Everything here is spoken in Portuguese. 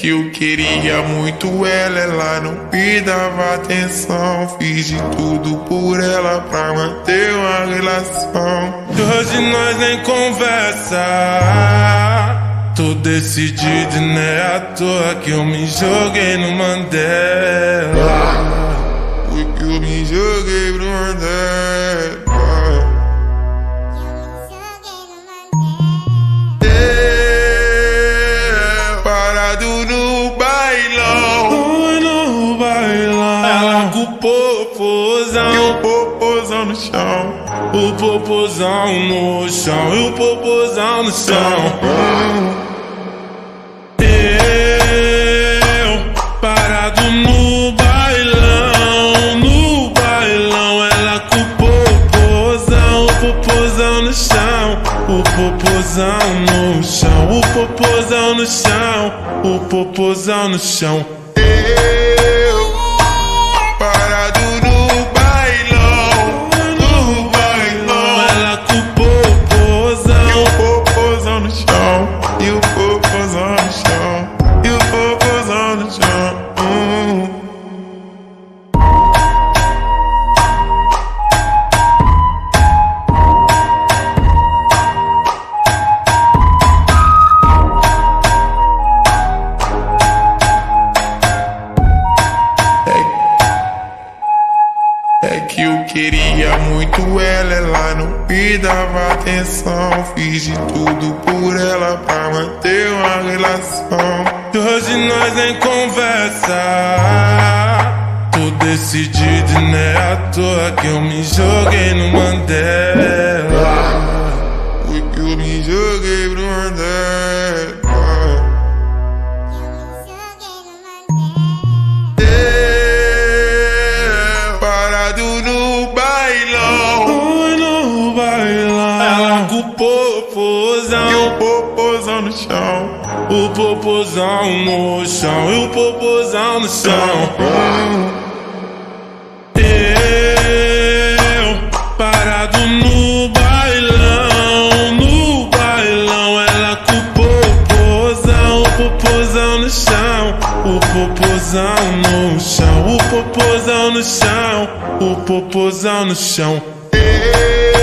que eu queria muito ela não me dava atenção. Fiz de tudo por ela pra manter uma relação. Hoje nós nem conversa. Tô decidido, né? À toa que eu me joguei no Mandela. Porque eu me joguei pro Mandela. Parado no bailão. No bailão. Ela com o popozão. E o popozão no chão. O popozão no chão. E o popozão no chão. Eu parado no bailão. No bailão. Ela com o popozão. O popozão no chão. O popozão no chão. O popozão no chão. O popozão no chão. Parado no bailão. No bailão. Ela com o popozão. E o popozão no chão. E o popozão no chão. E o popozão no chão. É que eu queria muito ela não me dava atenção. Fiz de tudo por ela pra manter uma relação. Hoje nós nem conversa. Tô decidido, né? À toa que eu me joguei no Mandela. Porque eu me joguei pro Mandela. Parado no bailão. No bailão. Ela com o popozão. E o popozão no chão. O popozão no chão. E o popozão no chão. Eu parado no bailão. No bailão. Ela com o popozão. O popozão no chão. O popozão no chão. O popozão no chão. O popozão no chão.